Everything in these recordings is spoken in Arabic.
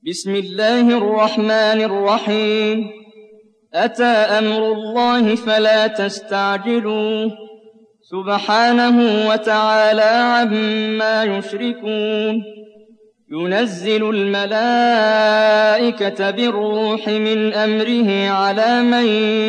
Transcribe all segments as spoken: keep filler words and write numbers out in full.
بسم الله الرحمن الرحيم أتى أمر الله فلا تستعجلوه سبحانه وتعالى عما يشركون ينزل الملائكة بالروح من أمره على من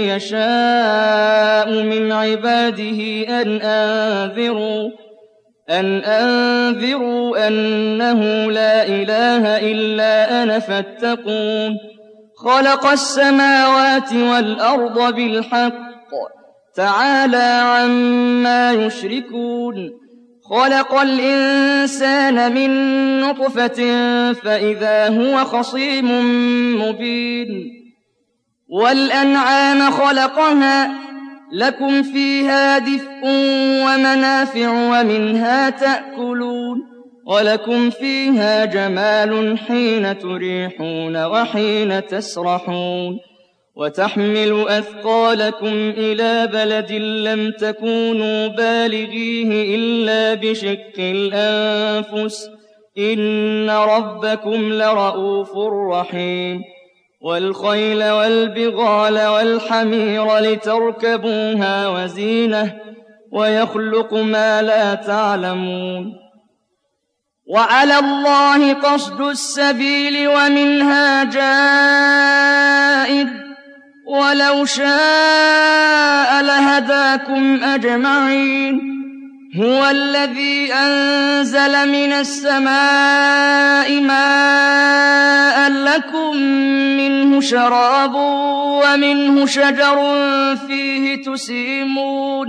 يشاء من عباده أن أنذروا أن أنذروا أنه لا إله إلا أنا فاتقون خلق السماوات والأرض بالحق تعالى عما يشركون خلق الإنسان من نطفة فإذا هو خصيم مبين والأنعام خلقها لكم فيها دفء ومنافع ومنها تأكلون ولكم فيها جمال حين تريحون وحين تسرحون وتحمل أثقالكم إلى بلد لم تكونوا بالغيه إلا بشق الأنفس إن ربكم لرؤوف رحيم والخيل والبغال والحمير لتركبوها وزينة ويخلق ما لا تعلمون وعلى الله قصد السبيل ومنها جائر ولو شاء لهداكم أجمعين هو الذي أنزل من السماء ماء لكم منه شراب ومنه شجر فيه تسيمون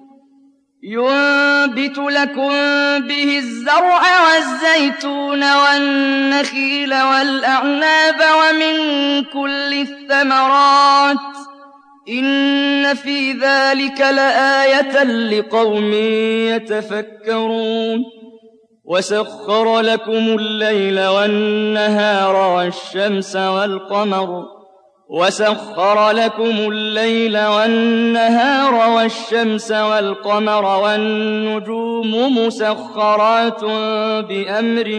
ينبت لكم به الزرع والزيتون والنخيل والأعناب ومن كل الثمرات إن في ذلك لآية لقوم يتفكرون وسخر لكم الليل والنهار والشمس والقمر وسخر لكم الليل والنهار والشمس والقمر والنجوم مسخرات بأمره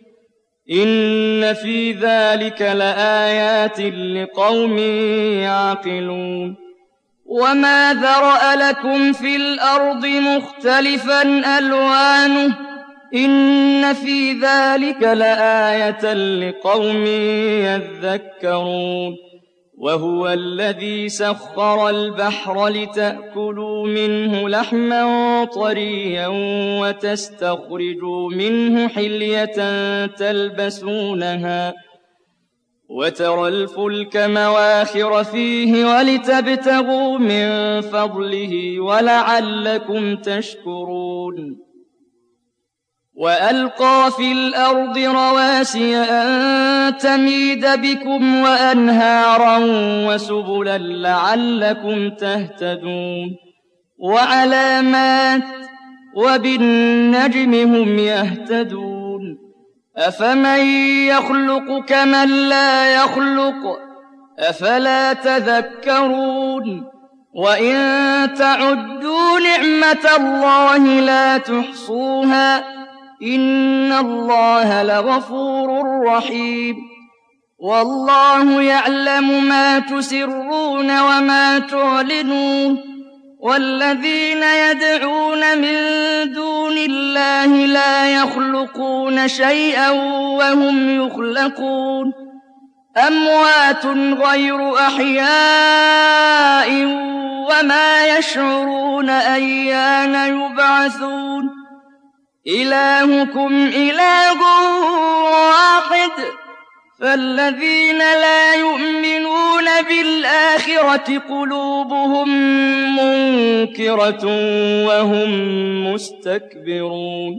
إن في ذلك لآيات لقوم يعقلون وما ذرأ لكم في الأرض مختلفا ألوانه إن في ذلك لآية لقوم يذكرون وهو الذي سخر البحر لتأكلوا منه لحما طريا وتستخرجوا منه حلية تلبسونها وترى الفلك مواخر فيه ولتبتغوا من فضله ولعلكم تشكرون وألقى في الأرض رواسي أن تميد بكم وأنهارا وسبلا لعلكم تهتدون وعلامات وبالنجم هم يهتدون أفمن يخلق كمن لا يخلق أفلا تذكرون وإن تعدوا نعمة الله لا تحصوها إن الله لغفور رحيم والله يعلم ما تسرون وما تعلنون والذين يدعون من دون الله لا يخلقون شيئا وهم يخلقون أموات غير أحياء وما يشعرون أيان يبعثون إلهكم إله واحد فالذين لا يؤمنون بالآخرة قلوبهم منكرة وهم مستكبرون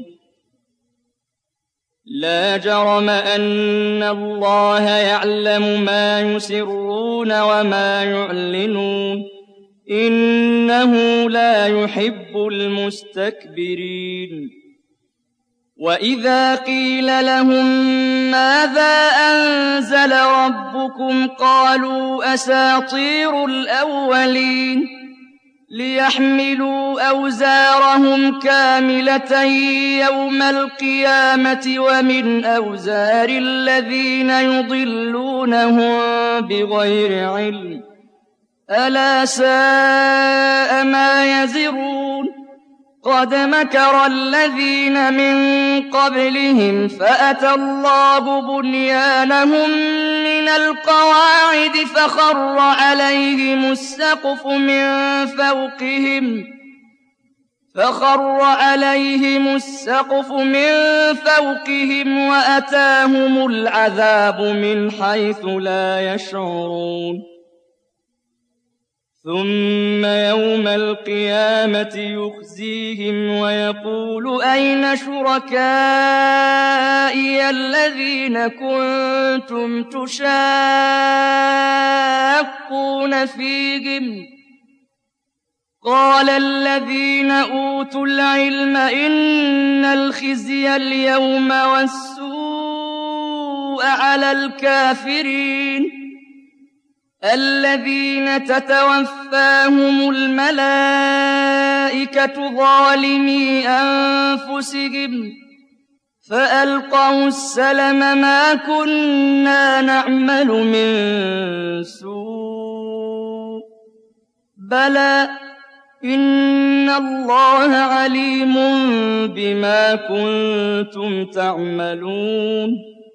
لا جرم أن الله يعلم ما يسرون وما يعلنون إنه لا يحب المستكبرين وإذا قيل لهم ماذا أنزل ربكم قالوا أساطير الأولين ليحملوا أوزارهم كاملة يوم القيامة ومن أوزار الذين يضلونهم بغير علم ألا ساء ما يزرون قد مكر الذين من قبلهم فأتى الله بنيانهم من القواعد فخر عليهم السقف من فوقهم فخر عليهم السقف من فوقهم وأتاهم العذاب من حيث لا يشعرون ثم يوم القيامة يخزيهم ويقول أين شركائي الذين كنتم تشاقون فيهم قال الذين أوتوا العلم إن الخزي اليوم والسوء على الكافرين الذين تتوفاهم الملائكة ظالمي أنفسهم فألقوا السلم ما كنا نعمل من سوء بلى إن الله عليم بما كنتم تعملون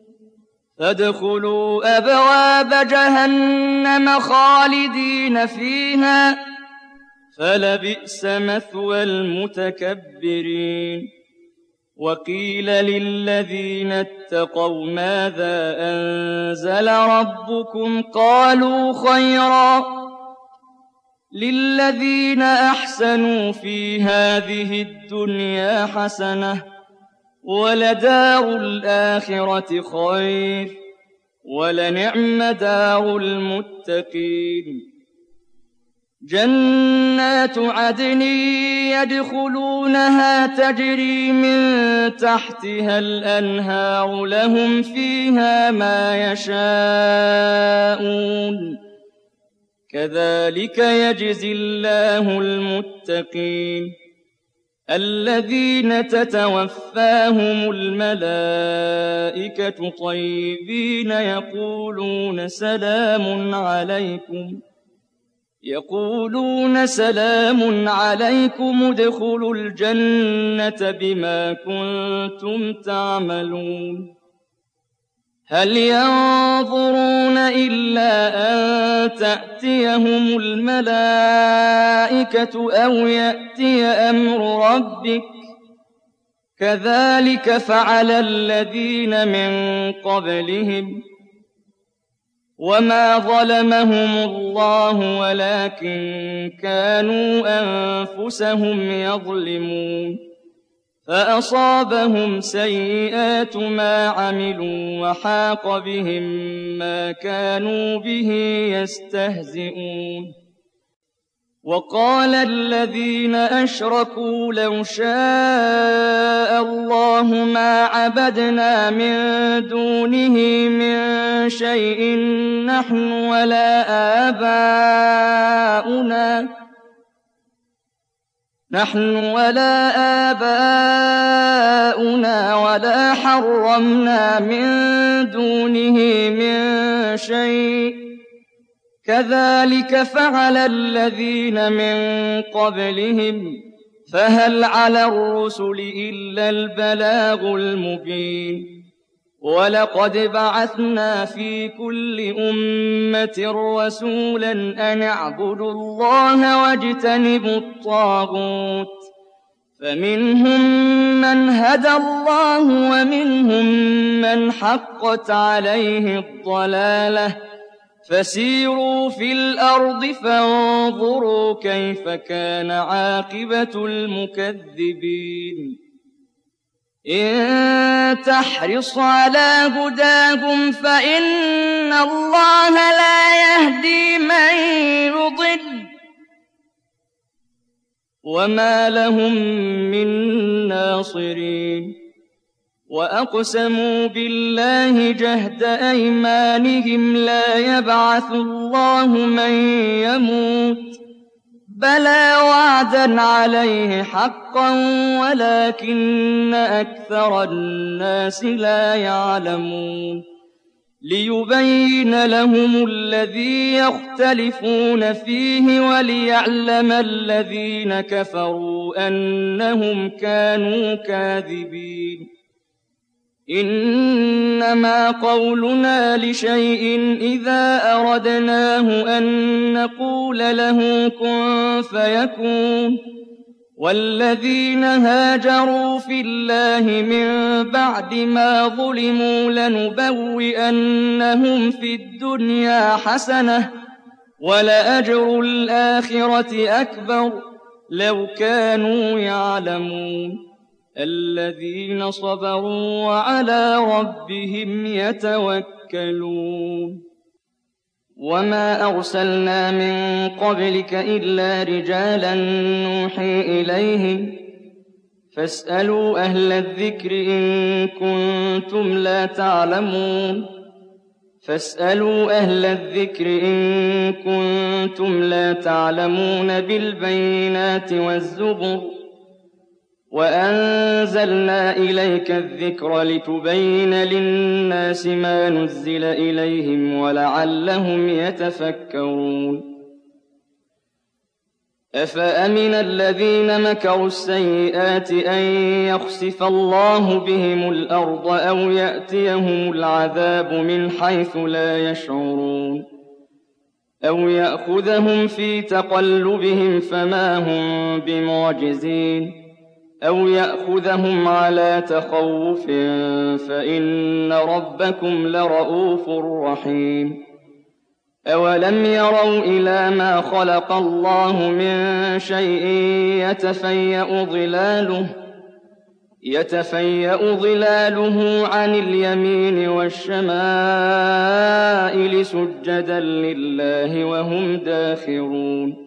فادخلوا أبواب جهنم خالدين فيها فلبئس مثوى المتكبرين وقيل للذين اتقوا ماذا أنزل ربكم قالوا خيرا للذين أحسنوا في هذه الدنيا حسنة ولدار الآخرة خير ولنعم دار المتقين جنات عدن يدخلونها تجري من تحتها الأنهار لهم فيها ما يشاءون كذلك يجزي الله المتقين الذين تتوفاهم الملائكة طيبين يقولون سلام عليكم يقولون سلام عليكم ادخلوا الجنة بما كنتم تعملون هل ينظرون إلا أن تأتيهم الملائكة أو يأتي أمر ربك كذلك فعل الذين من قبلهم وما ظلمهم الله ولكن كانوا أنفسهم يظلمون فأصابهم سيئات ما عملوا وحاق بهم ما كانوا به يستهزئون وقال الذين أشركوا لو شاء الله ما عبدنا من دونه من شيء نحن ولا آباؤنا نحن ولا آباؤنا ولا حرمنا من دونه من شيء كذلك فعل الذين من قبلهم فهل على الرسل إلا البلاغ المبين ولقد بعثنا في كل أمة رسولا أن اعبدوا الله واجتنبوا الطاغوت فمنهم من هدى الله ومنهم من حقت عليه الضلالة فسيروا في الأرض فانظروا كيف كان عاقبة المكذبين إن تحرص على هداهم فإن الله لا يهدي من يضل وما لهم من ناصرين وأقسموا بالله جهد أيمانهم لا يبعث الله من يموت بَلَىٰ وَعْدًا عَلَيْهِ حَقًّا وَلَٰكِنَّ أَكْثَرَ النَّاسِ لَا يَعْلَمُونَ لِيُبَيِّنَ لَهُمُ الَّذِي يَخْتَلِفُونَ فِيهِ وَلِيَعْلَمَ الَّذِينَ كَفَرُوا أَنَّهُمْ كَانُوا كَاذِبِينَ إِنَّمَا قَوْلُنَا لِشَيْءٍ إِذَا أَرَدْنَاهُ أَن نَّقُولَ لَهُ كُن فَيَكُونُ وَالَّذِينَ هَاجَرُوا فِي اللَّهِ مِن بَعْدِ مَا ظُلِمُوا لَنُبَوِّئَنَّهُمْ فِي الدُّنْيَا حَسَنَةً ۖ وَلَأَجْرُ الْآخِرَةِ أَكْبَرُ ۚ لَوْ كَانُوا يَعْلَمُونَ الَّذِينَ صَبَرُوا وَعَلَىٰ رَبِّهِمْ يَتَوَكَّلُونَ وَمَا أَرْسَلْنَا مِن قَبْلِكَ إِلَّا رِجَالًا نُّوحِي إِلَيْهِمْ ۖ فَاسْأَلُوا أَهْلَ الذِّكْرِ إِن كُنتُمْ لَا تَعْلَمُونَ فَاسْأَلُوا أَهْلَ الذِّكْرِ إِن كُنتُمْ لَا تَعْلَمُونَ بِالْبَيِّنَاتِ وَالزُّبُرِ ۗ وَأَنزَلْنَا إِلَيْكَ الذِّكْرَ لِتُبَيِّنَ لِلنَّاسِ مَا نُزِّلَ إِلَيْهِمْ وَلَعَلَّهُمْ يَتَفَكَّرُونَ أَفَأَمِنَ الَّذِينَ مَكَرُوا السَّيِّئَاتِ أَن يَخْسِفَ اللَّهُ بِهِمُ الْأَرْضَ أَوْ يَأْتِيَهُمُ الْعَذَابُ مِنْ حَيْثُ لَا يَشْعُرُونَ أَوْ يَأْخُذَهُمْ فِي تَقَلُّبِهِمْ فَمَا هُم بِمُعْجِزِينَ أَوْ يَأْخُذَهُمْ عَلَىٰ تَخَوُّفٍ فَإِنَّ رَبَّكُمْ لَرَءُوفٌ رَّحِيمٌ أَوَلَمْ يَرَوْا إِلَىٰ مَا خَلَقَ اللَّهُ مِن شَيْءٍ يَتَفَيَّأُ ظِلَالُهُ يَتَفَيَّأُ ظِلَالُهُ عَنِ الْيَمِينِ وَالشَّمَائِلِ سُجَّدًا لِّلَّهِ وَهُمْ دَاخِرُونَ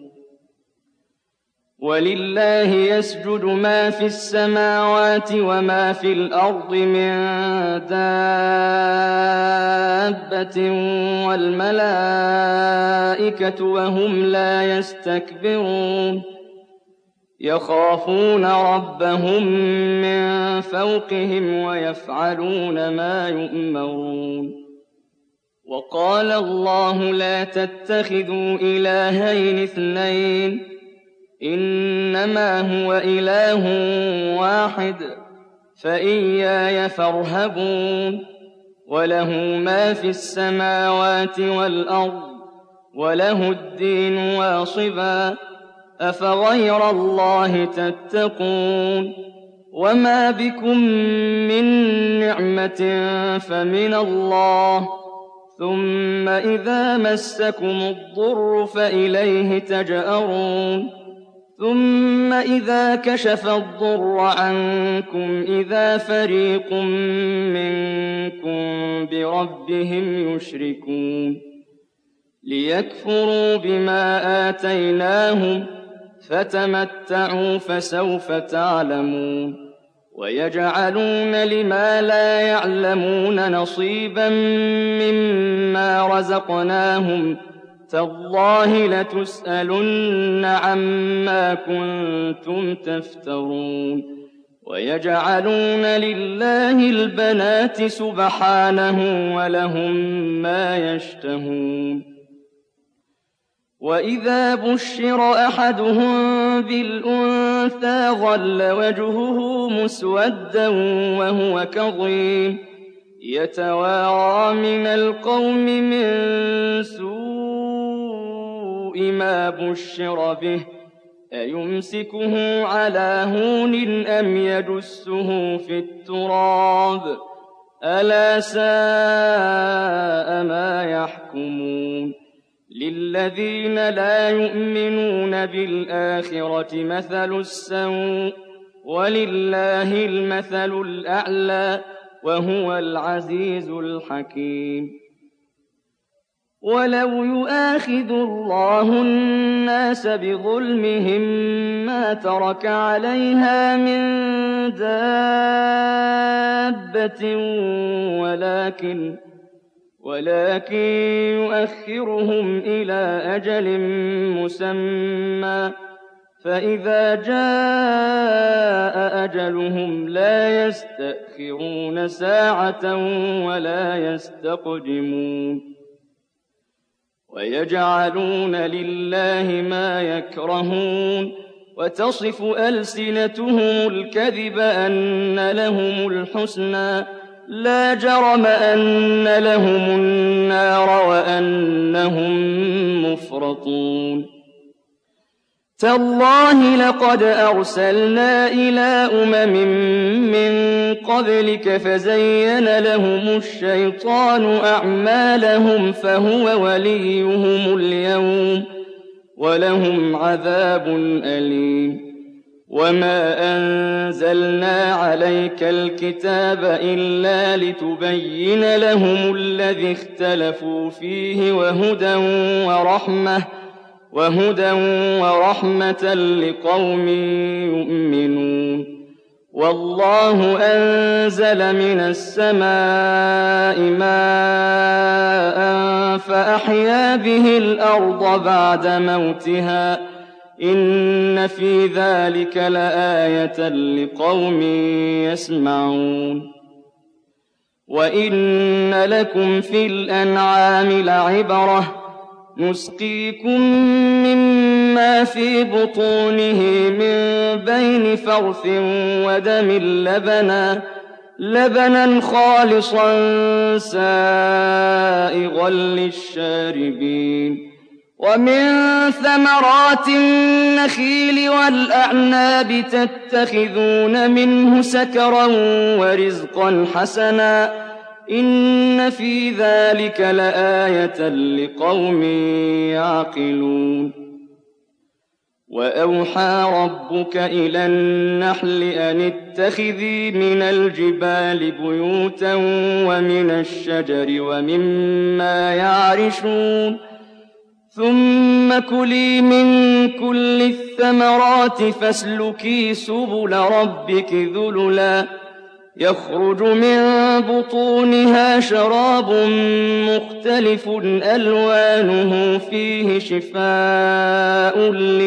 وَلِلَّهِ يَسْجُدُ مَا فِي السَّمَاوَاتِ وَمَا فِي الْأَرْضِ مِن دَابَّةٍ وَالْمَلَائِكَةُ وَهُمْ لَا يَسْتَكْبِرُونَ يَخَافُونَ رَبَّهُم مِّن فَوْقِهِمْ وَيَفْعَلُونَ مَا يُؤْمَرُونَ وَقَالَ اللَّهُ لَا تَتَّخِذُوا إِلَٰهَيْنِ اثْنَيْنِ إِنَّمَا هُوَ إِلَٰهٌ وَاحِدٌ فَإِيَّايَ فَارْهَبُونِ وَلَهُ مَا فِي السَّمَاوَاتِ وَالْأَرْضِ وَلَهُ الدِّينُ وَاصِبًا أَفَغَيْرَ اللَّهِ تَتَّقُونَ وَمَا بِكُم مِّن نِّعْمَةٍ فَمِنَ اللَّهِ ۖ ثُمَّ إِذَا مَسَّكُمُ الضُّرُّ فَإِلَيْهِ تَجْأَرُونَ ثُمَّ إِذَا كَشَفَ الضُّرَّ عَنكُمْ إِذَا فَرِيقٌ مِّنكُم بِرَبِّهِمْ يُشْرِكُونَ لِيَكْفُرُوا بِمَا آتَيْنَاهُمْ فَتَمَتَّعُوا فَسَوْفَ تَعْلَمُونَ وَيَجْعَلُونَ لِمَا لَا يَعْلَمُونَ نَصِيبًا مِّمَّا رَزَقْنَاهُمْ ۗ تَاللَّهِ لَتُسْأَلُنَّ عَمَّا كُنتُمْ تَفْتَرُونَ وَيَجْعَلُونَ لِلَّهِ الْبَنَاتِ سُبْحَانَهُ وَلَهُم مَّا يَشْتَهُونَ وَإِذَا بُشِّرَ أَحَدُهُم بِالْأُنثَىٰ ظَلَّ وَجْهُهُ مُسْوَدًّا وَهُوَ كَظِيمٌ يَتَوَارَىٰ مِنَ الْقَوْمِ مِن سُوءِ مَا بُشِّرَ بِهِ أَيُمْسِكُهُ عَلَىٰ هُونٍ أَمْ يَدُسُّهُ فِي التُّرَابِ ۗ أَلَا سَاءَ مَا يَحْكُمُونَ لِلَّذِينَ لَا يُؤْمِنُونَ بِالْآخِرَةِ مَثَلُ السَّوْءِ ۖ وَلِلَّهِ الْمَثَلُ الْأَعْلَىٰ ۚ وَهُوَ الْعَزِيزُ الْحَكِيمُ وَلَوْ يُؤَاخِذُ اللَّهُ النَّاسَ بِظُلْمِهِم مَّا تَرَكَ عَلَيْهَا مِن دَابَّةٍ وَلَٰكِن ولكن يؤخرهم إلى أجل مسمى فإذا جاء أجلهم لا يستأخرون ساعة ولا يستقدمون ويجعلون لله ما يكرهون وتصف ألسنتهم الكذب أن لهم الحسنى لا جرم أن لهم النار وأنهم مفرطون تالله لقد أرسلنا إلى أمم من قبلك فزين لهم الشيطان أعمالهم فهو وليهم اليوم ولهم عذاب أليم وما أنزلنا عليك الكتاب إلا لتبين لهم الذي اختلفوا فيه وهدى ورحمة وهدى ورحمة لقوم يؤمنون والله أنزل من السماء ماء فأحيا به الأرض بعد موتها إن في ذلك لآية لقوم يسمعون وإن لكم في الأنعام لعبرة نسقيكم مما في بطونه من بين فرث ودم لبنا لبنا خالصا سائغا للشاربين ومن ثمرات النخيل والأعناب تتخذون منه سكرا ورزقا حسنا إن في ذلك لآية لقوم يعقلون وأوحى ربك إلى النحل أن اتخذي من الجبال بيوتا ومن الشجر ومما يعرشون ثم كلي من كل الثمرات فاسلكي سبل ربك ذللا يخرج من بطونها شراب مختلف ألوانه فيه شفاء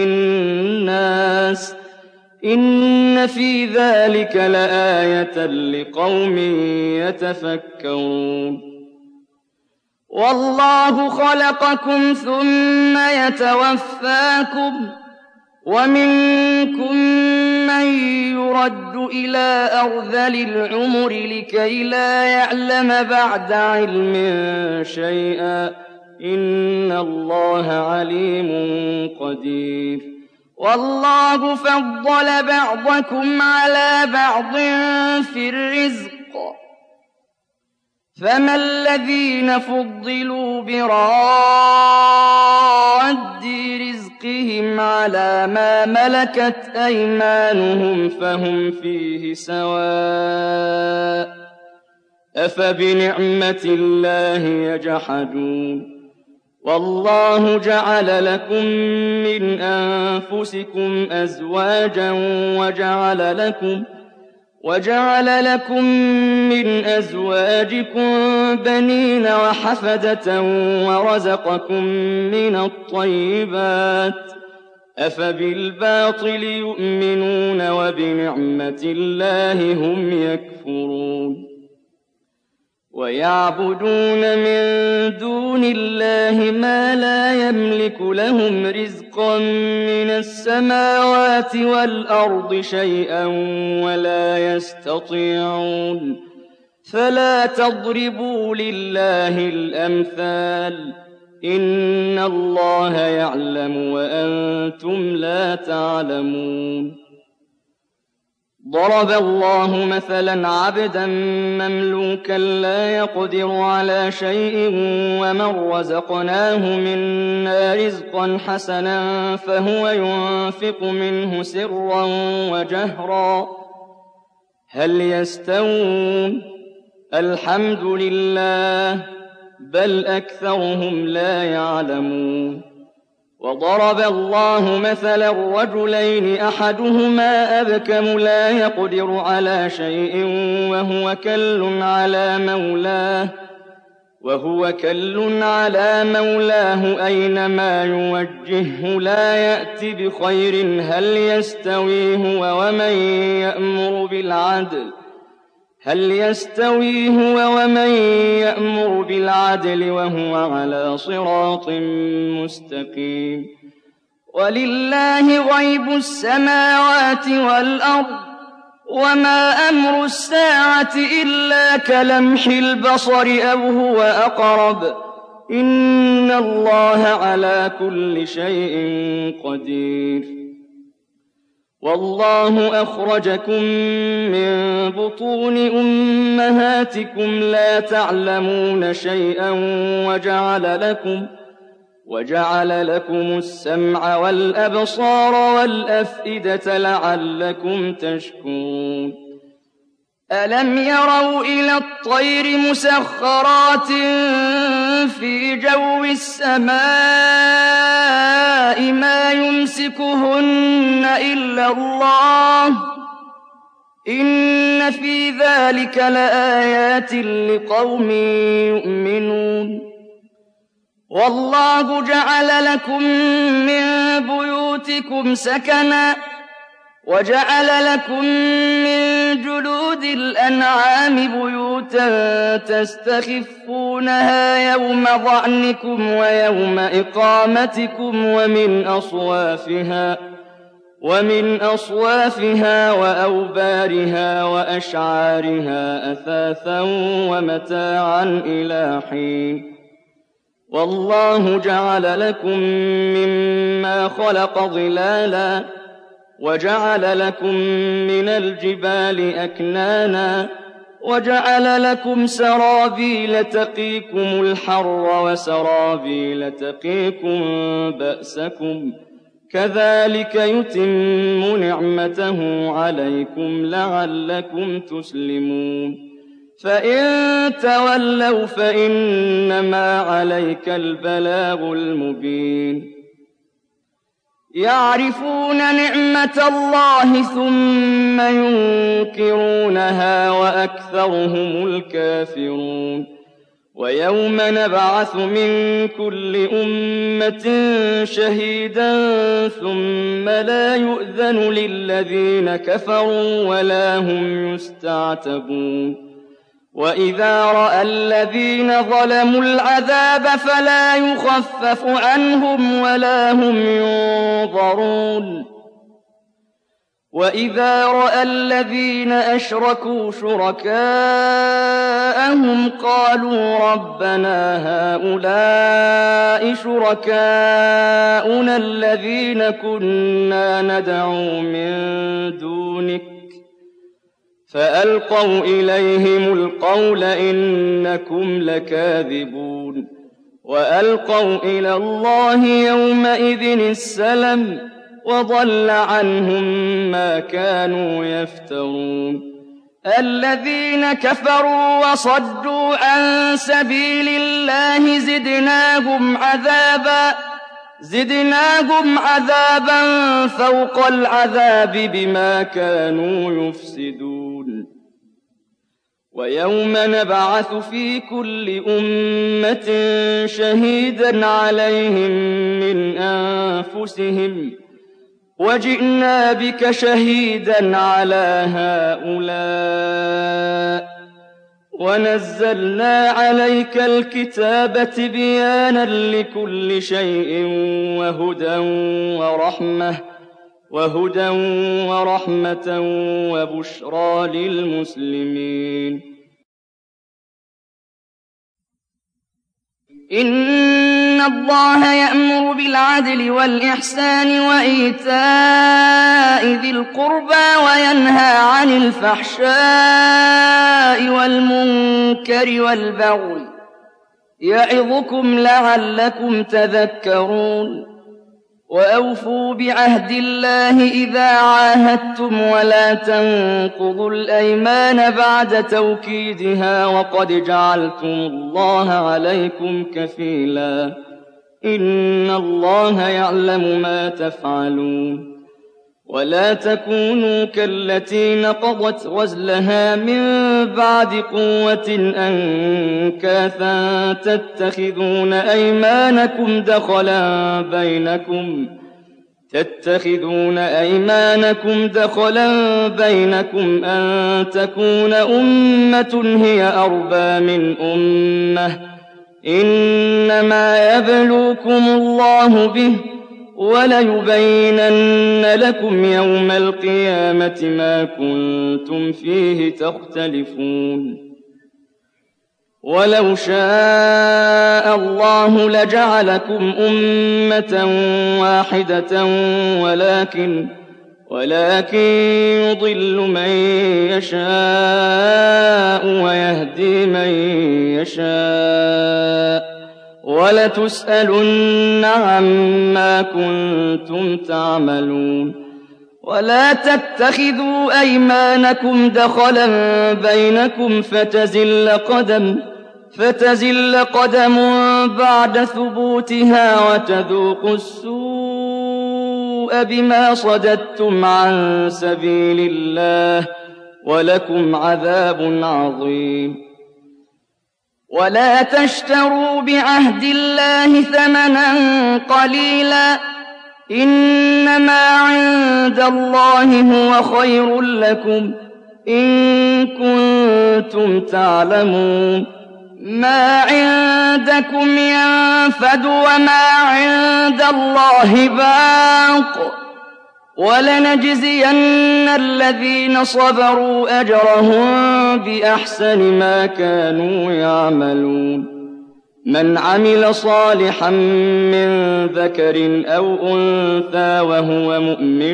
للناس إن في ذلك لآية لقوم يتفكرون والله خلقكم ثم يتوفاكم ومنكم من يرد إلى أرذل العمر لكي لا يعلم بعد علم شيئا إن الله عليم قدير والله فضل بعضكم على بعض في الرزق فما الذين فضلوا براد رزقهم على ما ملكت أيمانهم فهم فيه سواء أفبنعمة الله يجحدون والله جعل لكم من أنفسكم أزواجا وجعل لكم وجعل لكم من أزواجكم بنين وحفدة ورزقكم من الطيبات أفبالباطل يؤمنون وبنعمة الله هم يكفرون ويعبدون من دون الله ما لا يملك لهم رزقا من السماوات والأرض شيئا ولا يستطيعون فلا تضربوا لله الأمثال إن الله يعلم وأنتم لا تعلمون ضرب الله مثلا عبدا مملوكا لا يقدر على شيء ومن رزقناه منا رزقا حسنا فهو ينفق منه سرا وجهرا هل يستوون الحمد لله بل أكثرهم لا يعلمون وضرب الله مثلا رجلين أحدهما أبكم لا يقدر على شيء وهو كل على مولاه وهو كل على مولاه أينما يوجهه لا يأت بخير هل يستوي هو ومن يأمر بالعدل هل يستوي هو ومن يأمر بالعدل وهو على صراط مستقيم ولله غيب السماوات والأرض وما أمر الساعة إلا كلمح البصر أو هو أقرب إن الله على كل شيء قدير والله أخرجكم من بطون أمهاتكم لا تعلمون شيئا وجعل لكم وجعل لكم السمع والأبصار والأفئدة لعلكم تشكرون ألم يروا إلى الطير مسخرات في جو السماء ما يمسكهن إلا الله إن في ذلك لآيات لقوم يؤمنون والله جعل لكم من بيوتكم سكنا وجعل لكم من جلود الأنعام بيوتا تستخفونها يوم ظعنكم ويوم إقامتكم ومن أصوافها ومن أصوافها وأوبارها وأشعارها أثاثا ومتاعا إلى حين والله جعل لكم مما خلق ظلالا وجعل لكم من الجبال أكنانا وجعل لكم سرابيل تقيكم الحر وسرابيل تقيكم بأسكم كذلك يتم نعمته عليكم لعلكم تسلمون فإن تولوا فإنما عليك البلاغ المبين يعرفون نعمة الله ثم ينكرونها وأكثرهم الكافرون ويوم نبعث من كل أمة شهيدا ثم لا يؤذن للذين كفروا ولا هم يستعتبون وإذا رأى الذين ظلموا العذاب فلا يخفف عنهم ولا هم ينظرون وإذا رأى الذين أشركوا شركاءهم قالوا ربنا هؤلاء شركاؤنا الذين كنا ندعو من دونك فألقوا إليهم القول إنكم لكاذبون وألقوا إلى الله يومئذ السلم وضل عنهم ما كانوا يفترون الذين كفروا وصدوا عن سبيل الله زدناهم عذابا زدناهم عذابا فوق العذاب بما كانوا يفسدون ويوم نبعث في كل أمة شهيدا عليهم من أنفسهم وجئنا بك شهيدا على هؤلاء ونزلنا عليك الكتاب تبيانا لكل شيء وهدى ورحمة وهدى ورحمة وبشرى للمسلمين إن الله يأمر بالعدل والإحسان وإيتاء ذي القربى وينهى عن الفحشاء والمنكر والبغي يعظكم لعلكم تذكرون وأوفوا بعهد الله إذا عاهدتم ولا تنقضوا الأيمان بعد توكيدها وقد جعلتم الله عليكم كفيلا إن الله يعلم ما تفعلون ولا تكونوا كالتي نقضت غزلها من بعد قوة أنكاثا تتخذون أيمانكم دخلا بينكم تتخذون أيمانكم دخلا بينكم أن تكون أمة هي أربى من أمة إنما يبلوكم الله به وليبينن لكم يوم القيامة ما كنتم فيه تختلفون ولو شاء الله لجعلكم أمة واحدة ولكن ولكن يضل من يشاء ويهدي من يشاء ولتسألن عما كنتم تعملون ولا تتخذوا أيمانكم دخلا بينكم فتزل قدم فتزل قدم بعد ثبوتها وتذوقوا السوء بما صددتم عن سبيل الله ولكم عذاب عظيم ولا تشتروا بعهد الله ثمنا قليلا إنما عند الله هو خير لكم إن كنتم تعلمون ما عندكم ينفد وما عند الله باق ولنجزين الذين صبروا أجرهم بأحسن ما كانوا يعملون من عمل صالحا من ذكر أو أنثى وهو مؤمن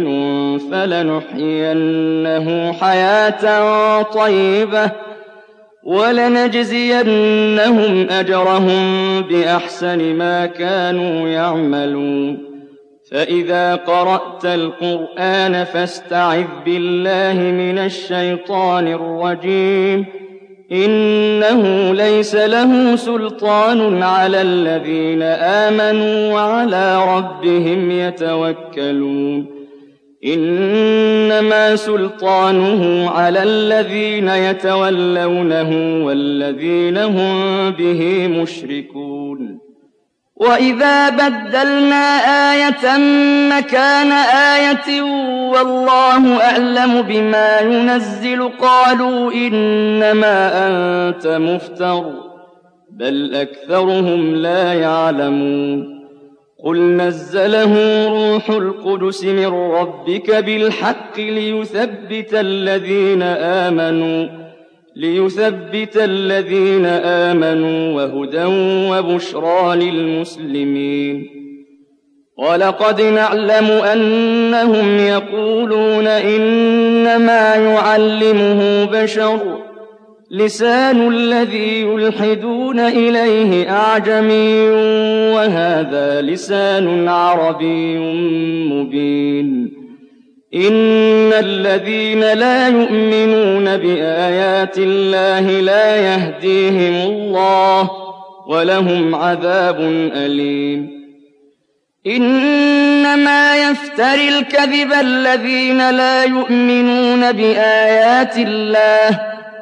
فلنحيينه حياة طيبة ولنجزينهم أجرهم بأحسن ما كانوا يعملون فإذا قرأت القرآن فاستعذ بالله من الشيطان الرجيم إنه ليس له سلطان على الذين آمنوا وعلى ربهم يتوكلون إنما سلطانه على الذين يتولونه والذين هم به مشركون وإذا بدلنا آية مكان آية والله أعلم بما ينزل قالوا إنما أنت مفتر بل أكثرهم لا يعلمون قل نزله روح القدس من ربك بالحق ليثبت الذين آمنوا ليثبت الذين آمنوا وهدى وبشرى للمسلمين ولقد نعلم أنهم يقولون إنما يعلمه بشر لسان الذي يلحدون إليه أعجمي وهذا لسان عربي مبين إن الذين لا يؤمنون بآيات الله لا يهديهم الله ولهم عذاب أليم إنما يفتري الكذب الذين لا يؤمنون بآيات الله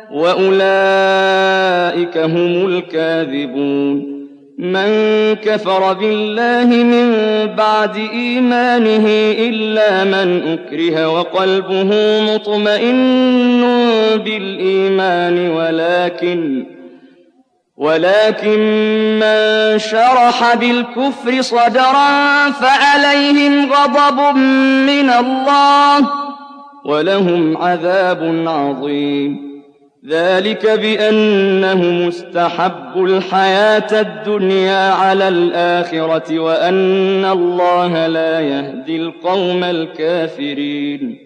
وأولئك هم الكاذبون من كفر بالله من بعد إيمانه إلا من أكره وقلبه مطمئن بالإيمان ولكن ولكن من شرح بالكفر صدرا فعليهم غضب من الله ولهم عذاب عظيم ذلك بأنهم استحبوا الحياة الدنيا على الآخرة وأن الله لا يهدي القوم الكافرين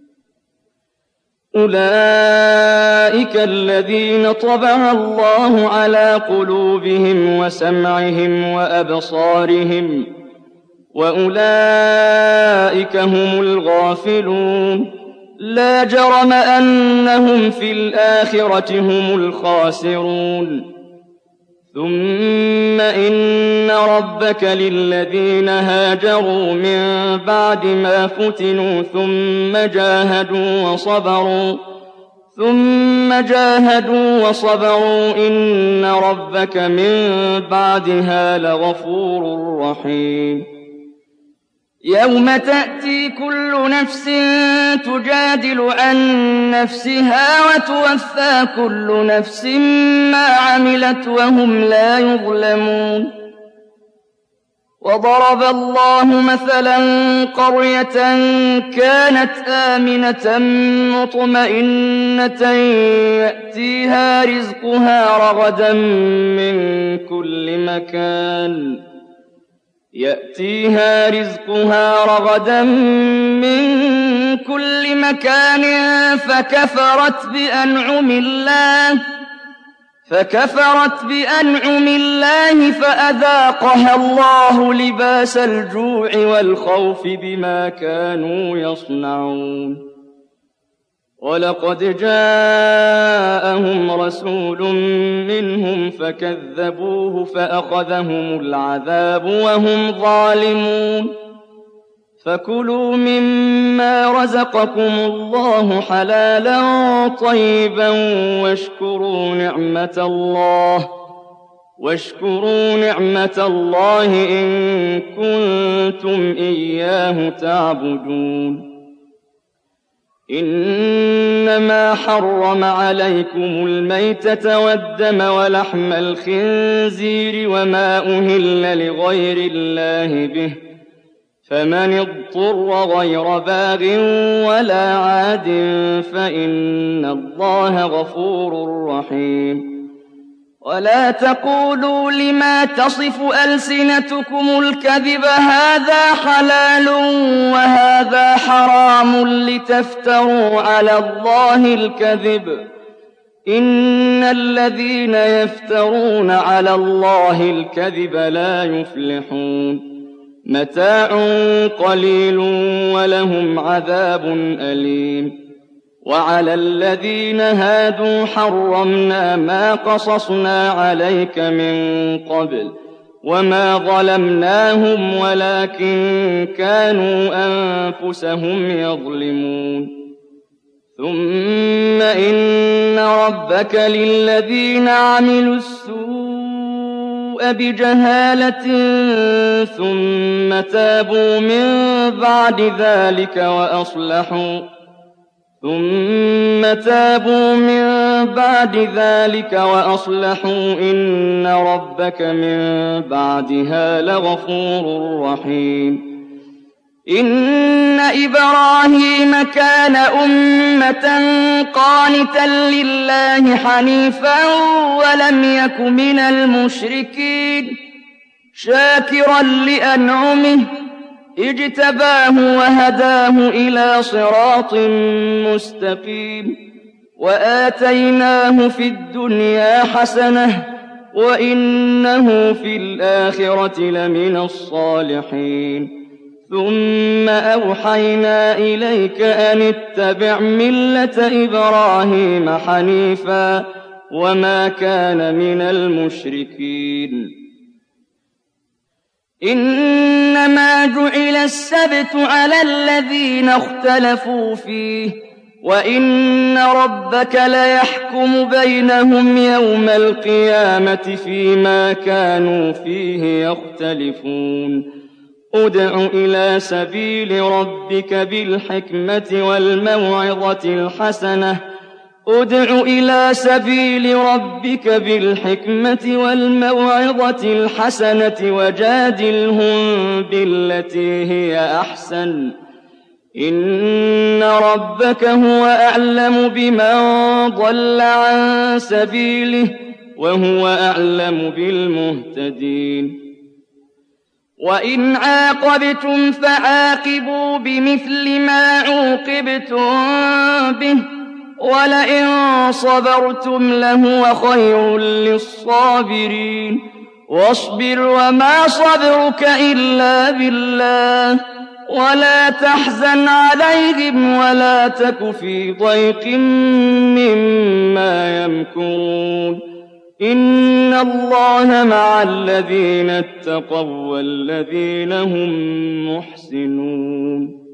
أولئك الذين طبع الله على قلوبهم وسمعهم وأبصارهم وأولئك هم الغافلون لا جرم أنهم في الآخرة هم الخاسرون ثم إن ربك للذين هاجروا من بعد ما فتنوا ثم جاهدوا وصبروا ثم جاهدوا وصبروا إن ربك من بعدها لغفور رحيم يوم تأتي كل نفس تجادل عن نفسها وتوفى كل نفس ما عملت وهم لا يظلمون وضرب الله مثلا قرية كانت آمنة مطمئنة يأتيها رزقها رغدا من كل مكان يأتيها رزقها رغدا من كل مكان فكفرت بأنعم الله فكفرت بأنعم الله فأذاقها الله لباس الجوع والخوف بما كانوا يصنعون ولقد جاءهم رسول منهم فكذبوه فأخذهم العذاب وهم ظالمون فكلوا مما رزقكم الله حلالا طيبا واشكروا نعمة الله واشكروا نعمة الله إن كنتم إياه تعبدون إنما حرم عليكم الميتة والدم ولحم الخنزير وما أهل لغير الله به فمن اضطر غير باغ ولا عاد فإن الله غفور رحيم ولا تقولوا لما تصف ألسنتكم الكذب هذا حلال وهذا حرام لتفتروا على الله الكذب إن الذين يفترون على الله الكذب لا يفلحون متاع قليل ولهم عذاب أليم وعلى الذين هادوا حرمنا ما قصصنا عليك من قبل وما ظلمناهم ولكن كانوا أنفسهم يظلمون ثم إن ربك للذين عملوا السوء بجهالة ثم تابوا من بعد ذلك وأصلحوا ثم تابوا من بعد ذلك وأصلحوا إن ربك من بعدها لغفور رحيم إن إبراهيم كان أمة قانتا لله حنيفا ولم يك من المشركين شاكرا لأنعمه اجتباه وهداه إلى صراط مستقيم وآتيناه في الدنيا حسنة وإنه في الآخرة لمن الصالحين ثم أوحينا إليك أن اتبع ملة إبراهيم حنيفا وما كان من المشركين إنما جعل السبت على الذين اختلفوا فيه وإن ربك ليحكم بينهم يوم القيامة فيما كانوا فيه يختلفون ادع إلى سبيل ربك بالحكمة والموعظة الحسنة ادع إلى سبيل ربك بالحكمة والموعظة الحسنة وجادلهم بالتي هي أحسن إن ربك هو أعلم بمن ضل عن سبيله وهو أعلم بالمهتدين وإن عاقبتم فعاقبوا بمثل ما عوقبتم به ولئن صبرتم لهو خير للصابرين واصبر وما صبرك إلا بالله ولا تحزن عليهم ولا تك في ضيق مما يمكرون إِنَّ اللَّهَ مَعَ الَّذِينَ اتَّقَوا وَّالَّذِينَ هُم مُّحْسِنُونَ